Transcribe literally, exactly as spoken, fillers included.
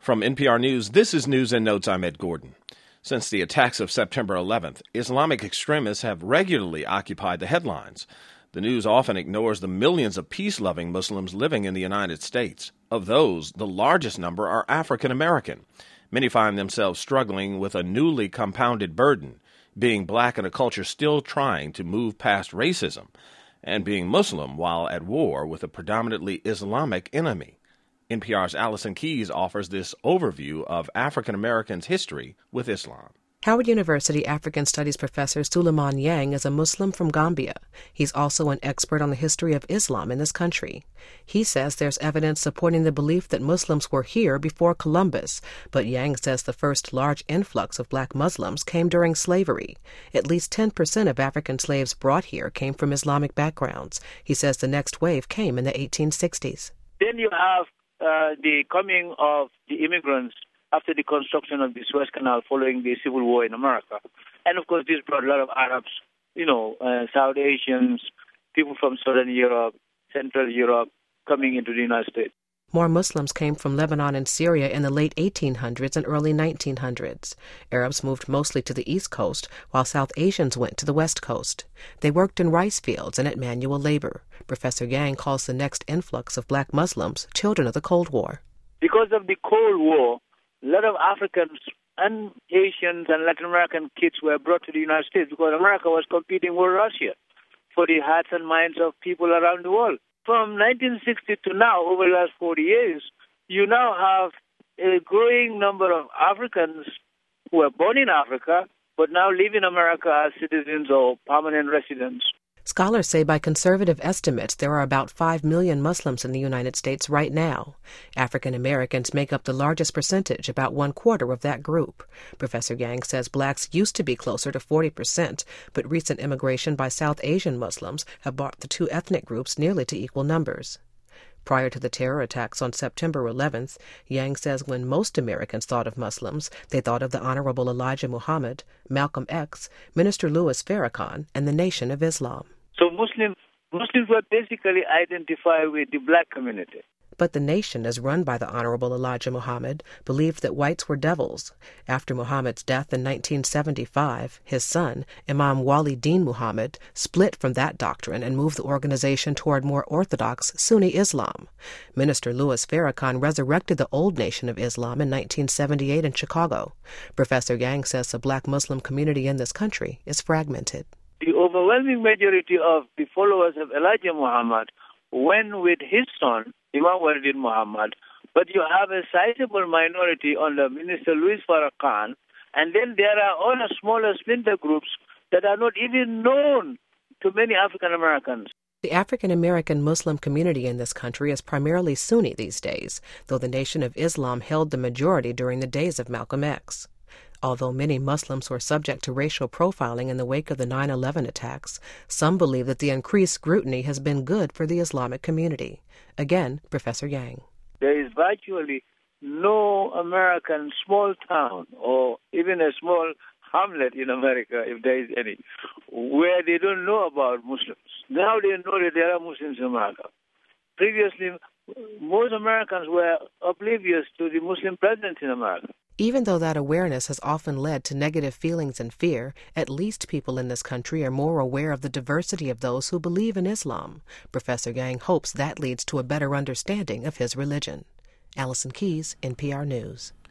From N P R News, this is News and Notes. I'm Ed Gordon. Since the attacks of September eleventh, Islamic extremists have regularly occupied the headlines. The news often ignores the millions of peace-loving Muslims living in the United States. Of those, the largest number are African American. Many find themselves struggling with a newly compounded burden, being black in a culture still trying to move past racism, and being Muslim while at war with a predominantly Islamic enemy. N P R's Allison Keyes offers this overview of African Americans' history with Islam. Howard University African Studies professor Suleiman Yang is a Muslim from Gambia. He's also an expert on the history of Islam in this country. He says there's evidence supporting the belief that Muslims were here before Columbus, but Yang says the first large influx of black Muslims came during slavery. At least ten percent of African slaves brought here came from Islamic backgrounds. He says the next wave came in the eighteen sixties. Then you have uh, the coming of the immigrants after the construction of the Suez Canal following the Civil War in America. And, of course, this brought a lot of Arabs, you know, uh, South Asians, people from Southern Europe, Central Europe, coming into the United States. More Muslims came from Lebanon and Syria in the late eighteen hundreds and early nineteen hundreds. Arabs moved mostly to the East Coast, while South Asians went to the West Coast. They worked in rice fields and at manual labor. Professor Yang calls the next influx of black Muslims children of the Cold War. Because of the Cold War, a lot of Africans and Asians and Latin American kids were brought to the United States because America was competing with Russia for the hearts and minds of people around the world. From nineteen sixty to now, over the last forty years, you now have a growing number of Africans who were born in Africa but now live in America as citizens or permanent residents. Scholars say by conservative estimates there are about five million Muslims in the United States right now. African Americans make up the largest percentage, about one quarter of that group. Professor Yang says blacks used to be closer to forty percent, but recent immigration by South Asian Muslims have brought the two ethnic groups nearly to equal numbers. Prior to the terror attacks on September eleventh, Yang says when most Americans thought of Muslims, they thought of the Honorable Elijah Muhammad, Malcolm X, Minister Louis Farrakhan, and the Nation of Islam. So Muslims, Muslims were basically identified with the black community. But the nation, as run by the Honorable Elijah Muhammad, believed that whites were devils. After Muhammad's death in nineteen seventy-five, his son, Imam Wali Din Muhammad, split from that doctrine and moved the organization toward more orthodox Sunni Islam. Minister Louis Farrakhan resurrected the old Nation of Islam in nineteen seventy-eight in Chicago. Professor Yang says the black Muslim community in this country is fragmented. The overwhelming majority of the followers of Elijah Muhammad went with his son, Imam Walid Muhammad, but you have a sizable minority under Minister Louis Farrakhan, and then there are other smaller splinter groups that are not even known to many African Americans. The African American Muslim community in this country is primarily Sunni these days, though the Nation of Islam held the majority during the days of Malcolm X. Although many Muslims were subject to racial profiling in the wake of the nine eleven attacks, some believe that the increased scrutiny has been good for the Islamic community. Again, Professor Yang. There is virtually no American small town or even a small hamlet in America, if there is any, where they don't know about Muslims. Now they know that there are Muslims in America. Previously, most Americans were oblivious to the Muslim presence in America. Even though that awareness has often led to negative feelings and fear, at least people in this country are more aware of the diversity of those who believe in Islam. Professor Yang hopes that leads to a better understanding of his religion. Allison Keyes, N P R News.